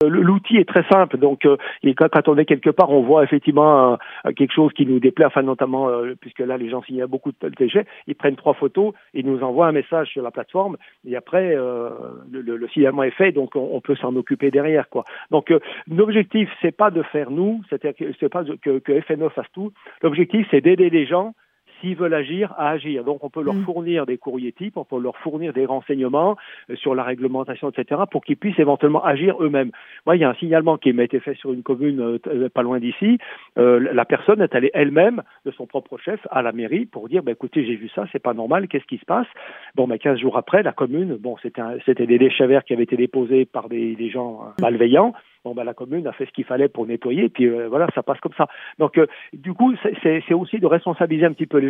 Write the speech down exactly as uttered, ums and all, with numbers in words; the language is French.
L'outil est très simple, donc euh, et quand, quand on est quelque part, on voit effectivement euh, quelque chose qui nous déplaît, enfin notamment euh, puisque là les gens signent beaucoup de T G, ils prennent trois photos, ils nous envoient un message sur la plateforme et après euh, le, le, le signalement est fait, donc on, on peut s'en occuper derrière, quoi. Donc euh, l'objectif c'est pas de faire nous, c'est-à-dire que c'est pas que, que F N O fasse tout. L'objectif c'est d'aider les gens. S'ils veulent agir, à agir. Donc, on peut leur fournir des courriers types, on peut leur fournir des renseignements euh, sur la réglementation, et cetera, pour qu'ils puissent éventuellement agir eux-mêmes. Moi, il y a un signalement qui m'a été fait sur une commune euh, pas loin d'ici. Euh, la personne est allée elle-même, de son propre chef, à la mairie pour dire, bah, écoutez, j'ai vu ça, c'est pas normal, qu'est-ce qui se passe? Bon, bah, quinze jours après, la commune, bon, c'était, un, c'était des déchets verts qui avaient été déposés par des, des gens euh, malveillants. Bon, ben, la commune a fait ce qu'il fallait pour nettoyer, puis euh, voilà, ça passe comme ça. Donc, euh, du coup, c'est, c'est, c'est aussi de responsabiliser un petit peu les